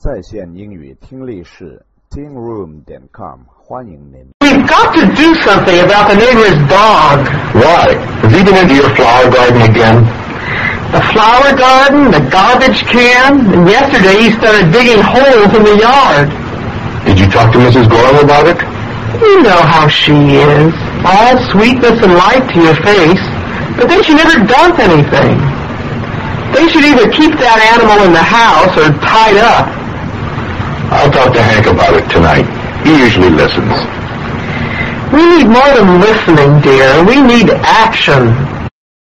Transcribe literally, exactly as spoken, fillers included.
在线英语听力室 ting room dot com 欢迎您。 We've got to do something about the neighbor's dog. Why? Has he been into your flower garden again? The flower garden, the garbage can, and yesterday he started digging holes in the yard. Did you talk to Missus Gorham about it? You know how she is. All sweetness and light to your face, but then she never does anything. They should either keep that animal in the house or tied up. I'll talk to Hank about it tonight. He usually listens. We need more than listening, dear. We need action.